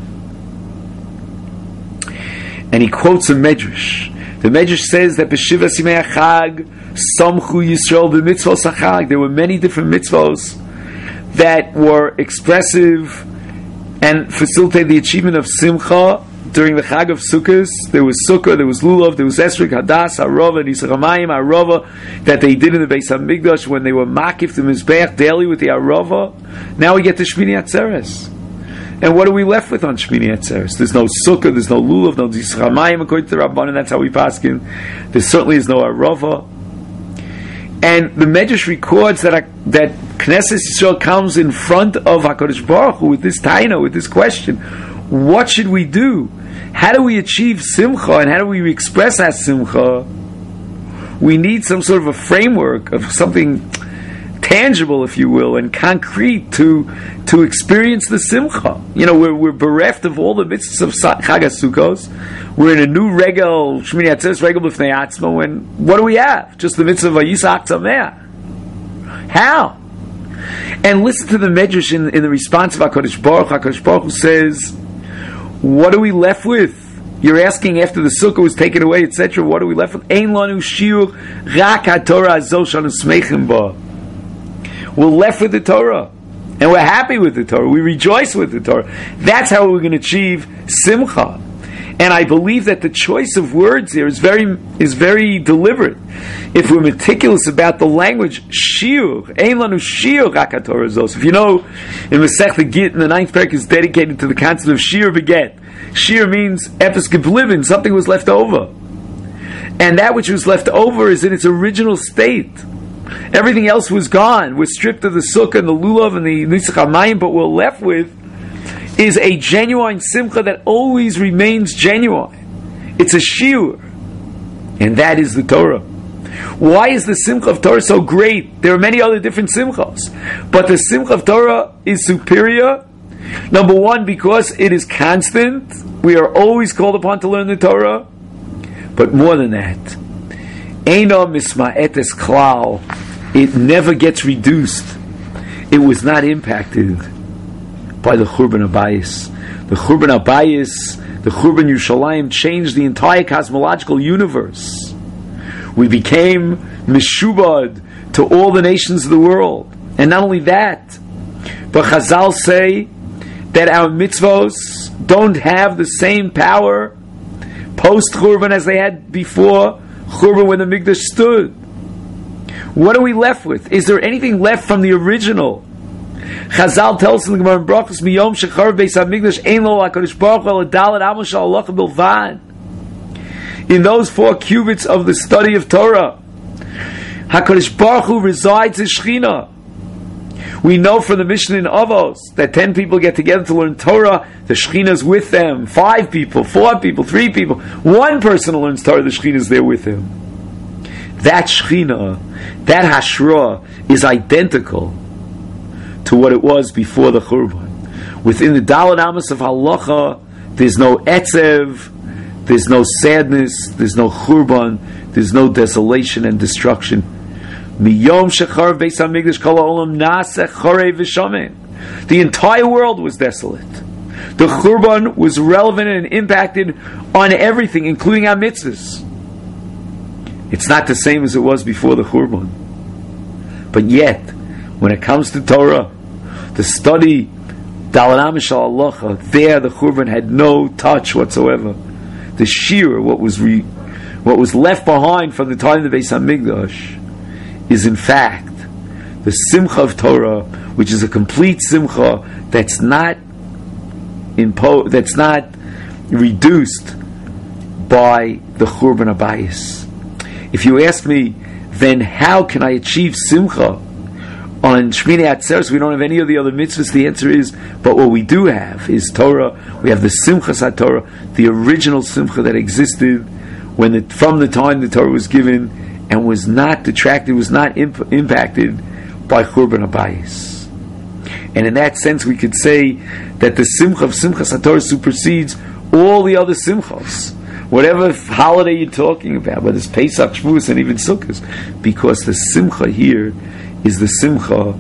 And he quotes a medrash. The medrash says that B'Shiva Simei HaChag Samchu Yisrael b'mitzvos HaChag. There were many different mitzvos that were expressive and facilitated the achievement of Simcha during the Chag of Sukkot. There was Sukkah, there was Lulav, there was Esrik, Hadas, Arava, Nisach Hamayim, Arava, that they did in the Beis HaMikdash when they were makif the Mizbeach daily with the Arava. Now we get to Shmini Atzeres. And what are we left with on Shmini Atzeres? There's no Sukkah, there's no Lulav, no Nisach Hamayim according to the Rabbanan, that's how we paskin. There certainly is no Arava. And the Medrash records that that Knesset Yisrael comes in front of HaKadosh Baruch Hu with this taina, with this question: what should we do? How do we achieve simcha, and how do we express that simcha? We need some sort of a framework of something tangible, if you will, and concrete to to experience the simcha. You know, we're we're bereft of all the mitzvahs of Chag HaSukkos. We're in a new regel, Shmini Atzeres regel b'fnei atzmo, and what do we have? Just the mitzvah of Yisak Tzameh. How? And listen to the medrash in, in the response of HaKadosh Baruch. HaKadosh Baruch Hu says, what are we left with? You're asking after the sukkah was taken away, et cetera. What are we left with? Ein lanu shiur rak haTorah azol shanu smeichim ba. We're left with the Torah, and we're happy with the Torah. We rejoice with the Torah. That's how we're going to achieve simcha. And I believe that the choice of words here is very is very deliberate. If we're meticulous about the language, shiur, ein lanu shiur rak haTorah zos. If you know, in Masechta Git, in the ninth parak, is dedicated to the concept of shiur beget. Shiur means epis gebliven, something was left over. And that which was left over is in its original state. Everything else was gone. We're stripped of the sukkah and the lulav and the nitzach hamayim, but what we're left with is a genuine simcha that always remains genuine. It's a shiur. And that is the Torah. Why is the simcha of Torah so great? There are many other different simchas, but the simcha of Torah is superior. Number one, because it is constant. We are always called upon to learn the Torah. But more than that, Eino misma'etes klal. It never gets reduced. It was not impacted by the Churban Abayis. The Churban Abayis, the Churban Yerushalayim changed the entire cosmological universe. We became mishubad to all the nations of the world. And not only that, but Chazal say that our mitzvos don't have the same power post-Churban as they had before Churban when the Mikdash stood. What are we left with? Is there anything left from the original? Chazal tells us in the Gemara in Brachos, Miyom shecharav beis hamikdash ein lo HaKadosh Baruch Hu dalet amos shel halacha bilvad. In those four cubits of the study of Torah, HaKadosh Baruch Hu resides in Shechina. We know from the Mishnah in Avos that ten people get together to learn Torah, the Shechina is with them. Five people, four people, three people. One person who learns Torah, the Shechina is there with him. That Shechina, that Hashra, is identical to what it was before the Churban. Within the Dalet Amos of Halacha, there's no etzev, there's no sadness, there's no Churban, there's no desolation and destruction. Miyom shechar beis hamikdash kol ha'olam naseh chorei v'shomen. The entire world was desolate. The Churban was relevant and impacted on everything, including our mitzvahs. It's not the same as it was before the Churban. But yet, when it comes to Torah, the study, Dalet Amos shel halacha, there the Churban had no touch whatsoever. The shiur, what was re, what was left behind from the time of the Beis Hamikdash, is in fact the simcha of Torah, which is a complete simcha that's not impo- that's not reduced by the Churban Abayis. If you ask me, then how can I achieve simcha on Shmini Atzeres? We don't have any of the other mitzvahs. The answer is, but what we do have is Torah. We have the Simchas HaTorah, the original simcha that existed when the, from the time the Torah was given, and was not detracted, was not imp- impacted by Churban Abayis. And in that sense, we could say that the simcha of Simchas HaTorah supersedes all the other simchas. Whatever holiday you're talking about, whether it's Pesach, Shavuos, and even Sukkot, because the simcha here is the simcha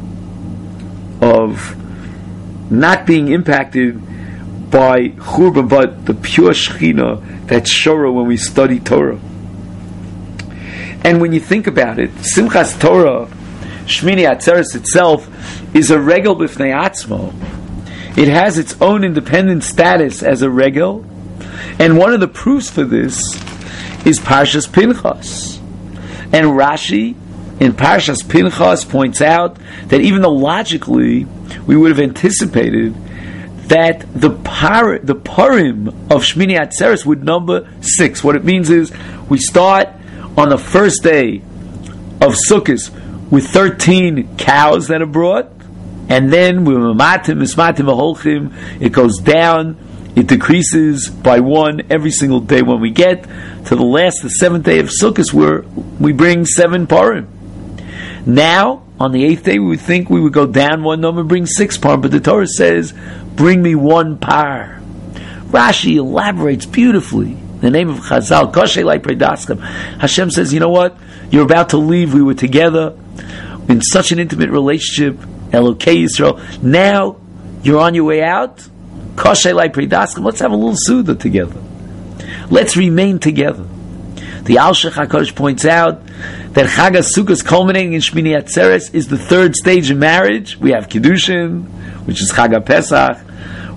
of not being impacted by Churban, but the pure Shechina that's Shora when we study Torah. And when you think about it, Simchas Torah, Shmini Atzeres itself, is a regel b'fnei atzmo. It has its own independent status as a regel, and one of the proofs for this is Parshas Pinchas. And Rashi in Parshas Pinchas points out that even though logically we would have anticipated that the par, the Purim of Shmini Atzeres would number six. What it means is we start on the first day of Sukkot with thirteen cows that are brought, and then with Mamatim, Mismatim, Aholchim, it goes down, it decreases by one every single day when we get to the last, the seventh day of Sukkot, where we bring seven Purim. Now, on the eighth day, we would think we would go down one number and bring six Purim, but the Torah says, bring me one par. Rashi elaborates beautifully. The name of Chazal, Koshe Lai Predaskam. Hashem says, you know what? You're about to leave. We were together in such an intimate relationship. Elokei Yisrael. Now you're on your way out. Koshe Lai Predaskam. Let's have a little Suda together. Let's remain together. The Alshech HaKadosh points out that Chag HaSukkos culminating in Shmini Atzeres is the third stage of marriage. We have Kiddushin, which is Chag HaPesach.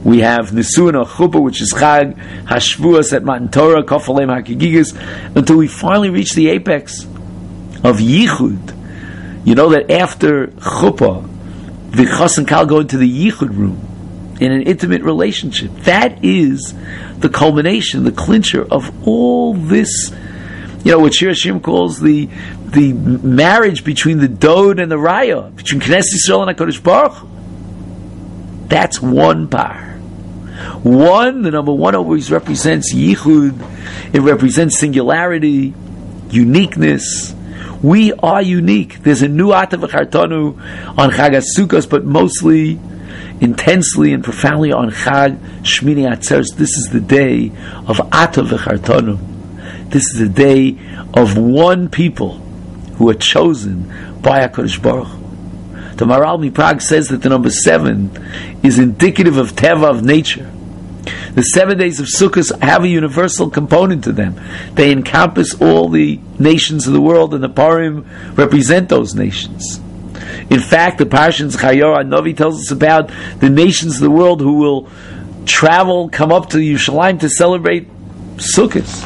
We have Nisuin HaChuppah, which is Chag HaShvuos at Matan Torah, Kofalem HaKigigas, until we finally reach the apex of Yichud. You know that after Chuppah, the Chas and Kal go into the Yichud room in an intimate relationship. That is the culmination, the clincher of all this, you know, what Shir Hashim calls the the marriage between the Dod and the Raya, between Knesset Yisrael and HaKadosh Baruch Hu. That's one par. One, the number one always represents Yichud. It represents singularity, uniqueness. We are unique. There's a new Ata V'Chartanu on Chag HaSukkos, but mostly, intensely and profoundly on Chag Shmini Atzeres. This is the day of Ata V'Chartanu. This is the day of one people who are chosen by HaKadosh Baruch Hu. The Maharal MiPrague says that the number seven is indicative of Teva, of nature. The seven days of Sukkot have a universal component to them. They encompass all the nations of the world, and the Parim represent those nations. In fact, the Parshas Chayor Novi tells us about the nations of the world who will travel, come up to Yerushalayim to celebrate Sukkot.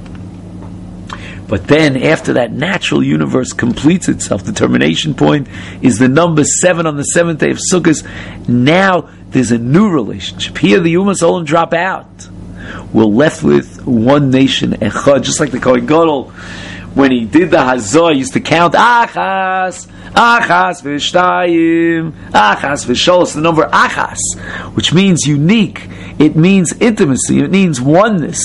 But then, after that natural universe completes itself, the termination point is the number seven on the seventh day of Sukkot. Now, there's a new relationship. Here, the Umas Olam drop out. We're left with one nation, Echad, just like the Kohen Gadol, when he did the Hazor, he used to count Achas, Achas v'shtayim, Achas v'sholos, the number Achas, which means unique. It means intimacy. It means oneness.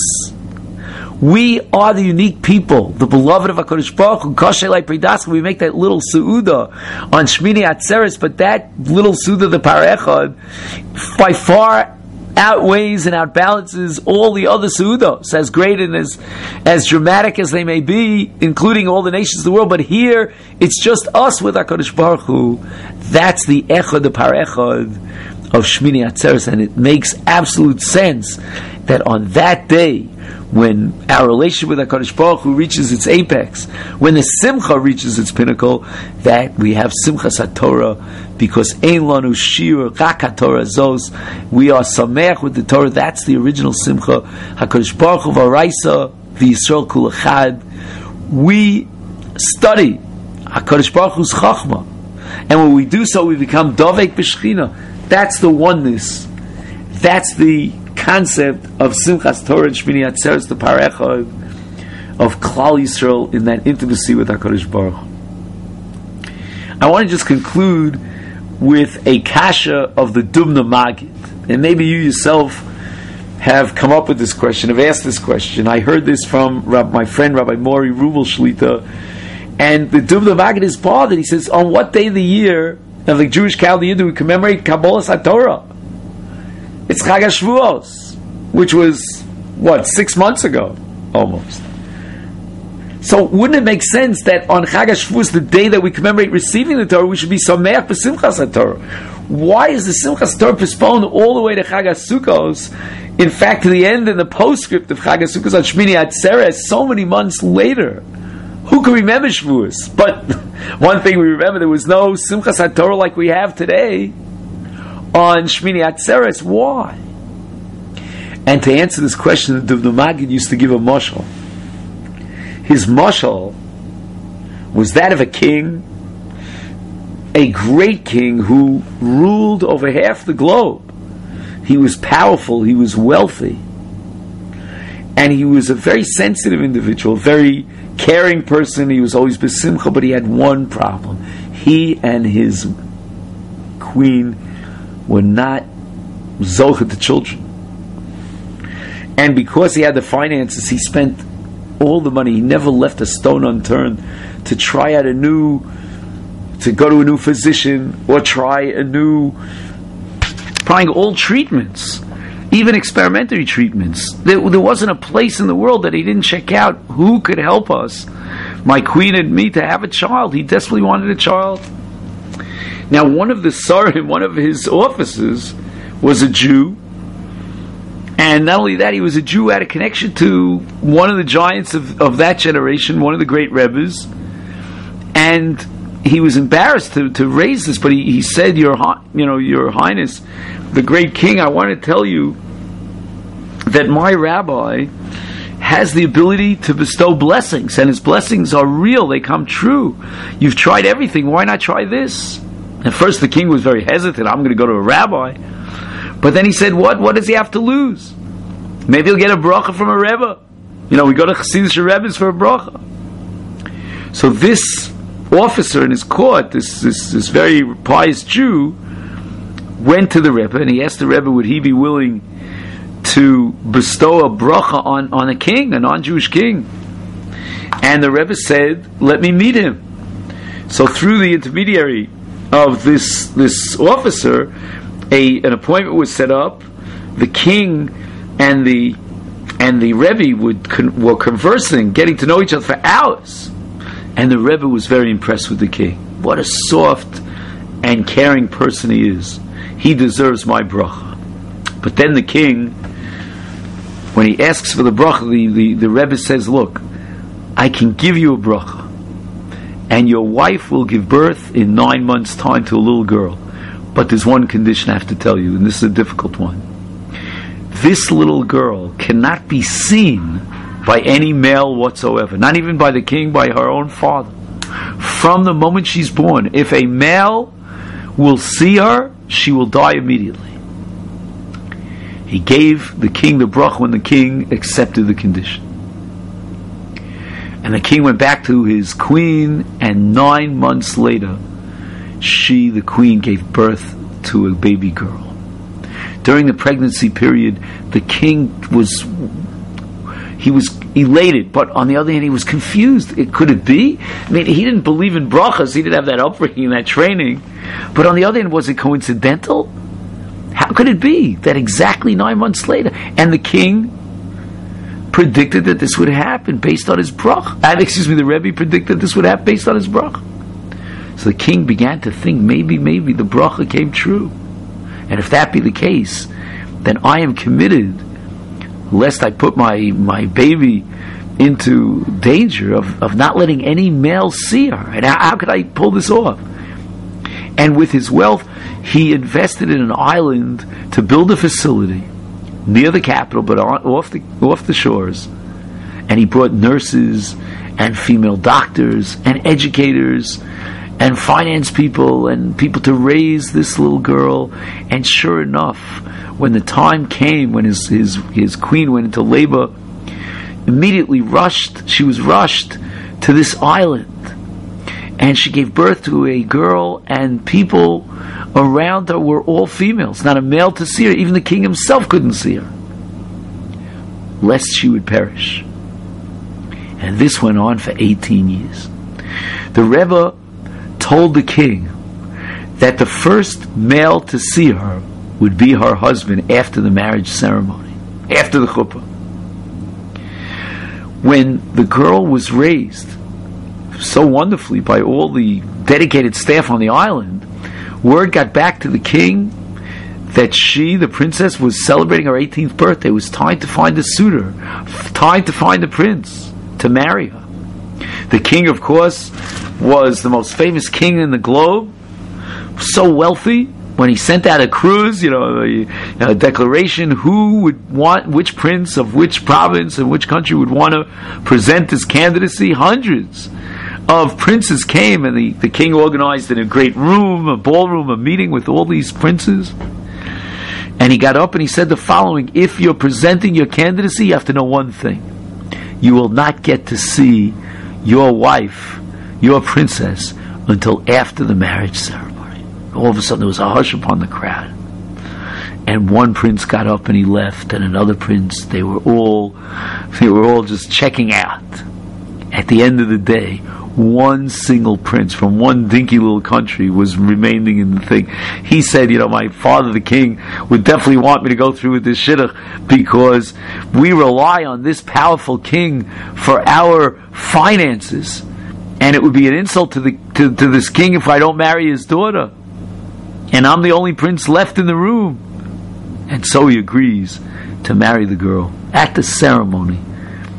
We are the unique people, the beloved of HaKadosh Baruch Hu. Kosher like Pridaska, we make that little Seudah on Shmini Atzeres, but that little Seudah, the Parechad, by far outweighs and outbalances all the other Seudos, as great and as, as dramatic as they may be, including all the nations of the world. But here, it's just us with HaKadosh Baruch Hu. That's the Echad, the Parechad of Shmini Atzeres, and it makes absolute sense that on that day, when our relationship with HaKadosh Baruch Hu reaches its apex, when the Simcha reaches its pinnacle, that we have Simchas HaTorah, because Ein Lanu Shir Rak HaTorah Zos, we are Sameach with the Torah. That's the original Simcha. HaKadosh Baruch Hu V'Araisa V'Yisrael Kul Echad. We study HaKadosh Baruch Hu's Chachma, and when we do so, we become Dovek B'Shechina. That's the oneness. That's the concept of Simchas Torah and Shmini Atzeres, the Parechad of Klal Yisrael in that intimacy with HaKadosh Baruch Hu. I want to just conclude with a kasha of the Dubno Maggid, and maybe you yourself have come up with this question, have asked this question. I heard this from Rab, my friend Rabbi Mori Ruvel Shlita, and the Dubno Maggid is bothered. He says, on what day of the year of the Jewish calendar year do we commemorate Kabbalas HaTorah? It's Chag HaShvuos, which was, what, six months ago, almost. So wouldn't it make sense that on Chag HaShvuos, the day that we commemorate receiving the Torah, we should be Sameach b'Simchas HaTorah? Why is the Simchas Torah postponed all the way to Chag HaSukkos? In fact, to the end in the postscript of Chag HaSukkos on Shmini Atzeres, so many months later. Who can remember Shavuos? But one thing we remember, there was no Simchas HaTorah like we have today on Shmini Atzeres. Why? And to answer this question, the Dubno Maggid used to give a mashal. His mashal was that of a king, a great king who ruled over half the globe. He was powerful, he was wealthy, and he was a very sensitive individual, very caring person. He was always besimcha, but he had one problem. He and his queen were not zocheh to children. And because he had the finances, he spent all the money. He never left a stone unturned to try out a new, to go to a new physician or try a new, trying all treatments, even experimentary treatments. There, there wasn't a place in the world that he didn't check out who could help us, my queen and me, to have a child. He desperately wanted a child. Now, one of the Sarim, one of his officers, was a Jew, and not only that, he was a Jew who had a connection to one of the giants of, of that generation, one of the great Rebbes, and he was embarrassed to, to raise this, but he, he said, "Your you know, Your Highness, the great king, I want to tell you that my rabbi has the ability to bestow blessings, and his blessings are real, they come true. You've tried everything, why not try this?" At first the king was very hesitant. I'm going to go to a rabbi. But then he said, what? What does he have to lose? Maybe he'll get a bracha from a rebbe. You know, we go to Chassidish rebbes for a bracha. So this officer in his court, this, this, this very pious Jew, went to the rebbe and he asked the rebbe, would he be willing to bestow a bracha on, on a king, a non-Jewish king? And the rebbe said, let me meet him. So through the intermediary of this this officer, a an appointment was set up. The king and the and the rebbe would con, were conversing, getting to know each other for hours. And the rebbe was very impressed with the king. What a soft and caring person he is. He deserves my bracha. But then the king, when he asks for the bracha, the, the, the rebbe says, look, I can give you a bracha, and your wife will give birth in nine months' time to a little girl. But there's one condition I have to tell you, and this is a difficult one. This little girl cannot be seen by any male whatsoever, not even by the king, by her own father. From the moment she's born, if a male will see her, she will die immediately. He gave the king the bracha when the king accepted the condition. And the king went back to his queen, and nine months later, she, the queen, gave birth to a baby girl. During the pregnancy period, the king was, he was elated, but on the other hand, he was confused. It, could it be? I mean, he didn't believe in brachas, he didn't have that upbringing, that training. But on the other hand, was it coincidental? How could it be that exactly nine months later? And the king predicted that this would happen based on his bracha. And, excuse me, the Rebbe predicted this would happen based on his bracha. So the king began to think, maybe, maybe the bracha came true. And if that be the case, then I am committed, lest I put my, my baby into danger of, of not letting any male see her. And how, how could I pull this off? And with his wealth, he invested in an island to build a facility near the capital, but on, off the off the shores. And he brought nurses and female doctors and educators and finance people and people to raise this little girl. And sure enough, when the time came, when his his, his queen went into labor, immediately rushed, she was rushed to this island. And she gave birth to a girl, and people around her were all females, not a male to see her. Even the king himself couldn't see her, lest she would perish. And this went on for eighteen years. The Rebbe told the king that the first male to see her would be her husband after the marriage ceremony, after the chuppah. When the girl was raised so wonderfully by all the dedicated staff on the island, word got back to the king that she, the princess, was celebrating her eighteenth birthday. It was time to find a suitor, time to find a prince to marry her. The king, of course, was the most famous king in the globe, so wealthy. When he sent out a cruise, you know, a, a declaration, who would want, which prince of which province and which country would want to present his candidacy, hundreds of princes came, and the, the king organized in a great room, a ballroom, a meeting with all these princes. And he got up and he said the following: if you're presenting your candidacy, you have to know one thing. You will not get to see your wife, your princess, until after the marriage ceremony. All of a sudden there was a hush upon the crowd. And one prince got up and he left, and another prince, they were all they were all just checking out. At the end of the day, one single prince from one dinky little country was remaining in the thing. He said, you know, my father, the king, would definitely want me to go through with this shidduch, because we rely on this powerful king for our finances, and it would be an insult to the to, to this king if I don't marry his daughter. And I'm the only prince left in the room. And so he agrees to marry the girl. At the ceremony,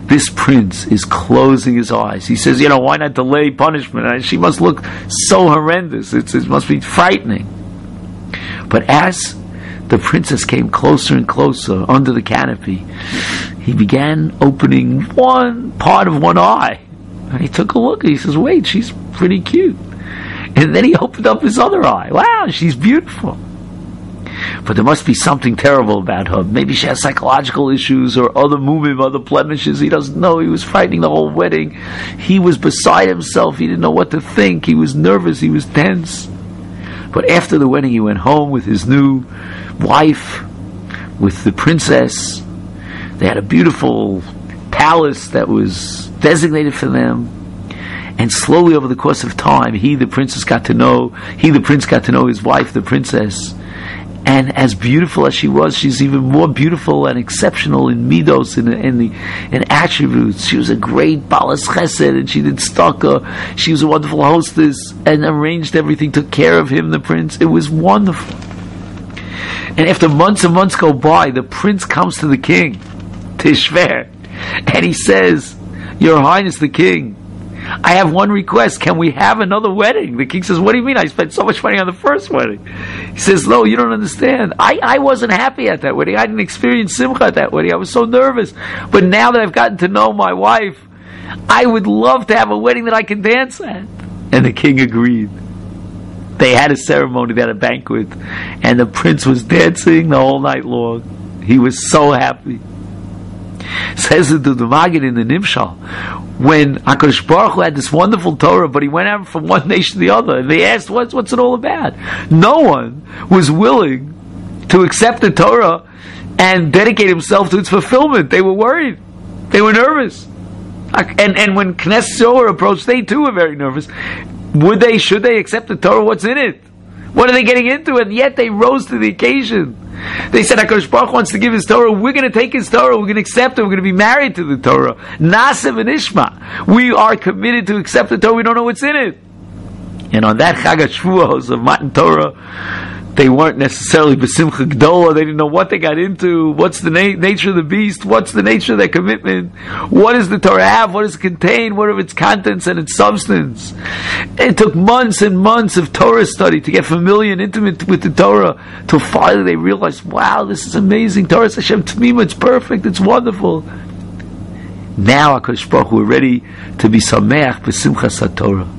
this prince is closing his eyes. He says, you know, why not delay punishment? And she must look so horrendous. It's, it must be frightening. But as the princess came closer and closer under the canopy, he began opening one part of one eye. And he took a look and he says, wait, she's pretty cute. And then he opened up his other eye. Wow, she's beautiful. But there must be something terrible about her. Maybe she has psychological issues or other mumim, other blemishes. He doesn't know. He was fighting the whole wedding. He was beside himself. He didn't know what to think. He was nervous. He was tense. But after the wedding, he went home with his new wife, with the princess. They had a beautiful palace that was designated for them. And slowly over the course of time, he, the princess, got to know, he, the prince, got to know his wife, the princess. And as beautiful as she was, she's even more beautiful and exceptional in midos, in, in the in attributes. She was a great balas chesed, and she did tzedakah. She was a wonderful hostess and arranged everything, took care of him, the prince. It was wonderful. And after months and months go by, the prince comes to the king, Tishver, and he says, Your Highness the King, I have one request. Can we have another wedding? The king says, what do you mean? I spent so much money on the first wedding. He says, no, you don't understand. I, I wasn't happy at that wedding. I didn't experience simcha at that wedding. I was so nervous. But now that I've gotten to know my wife, I would love to have a wedding that I can dance at. And the king agreed. They had a ceremony, they had a banquet, and the prince was dancing the whole night long. He was so happy. Says the Maggid in the Nimshal, when HaKadosh Baruch Hu had this wonderful Torah, but he went out from one nation to the other, and they asked, what's, what's it all about? No one was willing to accept the Torah and dedicate himself to its fulfillment. They were worried. They were nervous. And, and when Knesset Zohar approached, they too were very nervous. Would they, should they accept the Torah? What's in it? What are they getting into? And yet they rose to the occasion. They said, HaKadosh Baruch Hu wants to give his Torah. We're going to take his Torah. We're going to accept it. We're going to be married to the Torah. Nasev and Ishma. We are committed to accept the Torah. We don't know what's in it. And on that Chag HaShavuos of Matan Torah, they weren't necessarily B'simcha Gdola. They didn't know what they got into. What's the na- nature of the beast? What's the nature of their commitment? What does the Torah have? What does it contain? What are its contents and its substance? It took months and months of Torah study to get familiar and intimate with the Torah, till finally they realized, wow, this is amazing. Torah Hashem Tmima, it's perfect, it's wonderful. Now HaKadosh Baruch Hu, we're ready to be Sameach B'simchas HaTorah.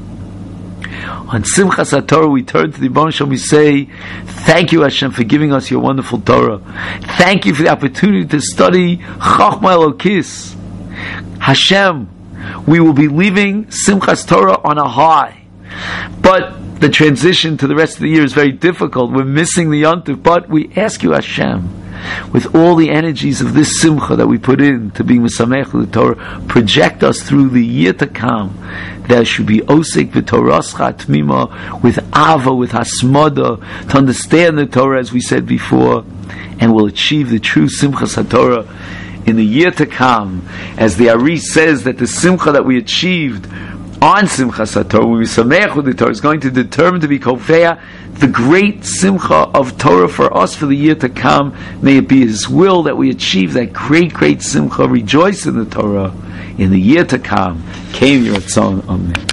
On Simchas HaTorah, we turn to the Ribono Shel Olam, we say, thank you Hashem for giving us your wonderful Torah. Thank you for the opportunity to study Chochmah Elokis. Hashem, we will be leaving Simchas Torah on a high. But the transition to the rest of the year is very difficult. We're missing the Yontif. But we ask you Hashem, with all the energies of this Simcha that we put in to being Mesamech with the Torah, project us through the year to come. There should be Osek v'Torascha Tmima, with Ava, with Hasmada, to understand the Torah as we said before, and will achieve the true Simchas HaTorah in the year to come. As the Ari says, that the Simcha that we achieved on Simchas HaTorah, when we Samech with the Torah, is going to determine to be Kofea the great Simcha of Torah for us for the year to come. May it be His will that we achieve that great, great Simcha, rejoice in the Torah in the year to come. Kein Yiratzon. Amen.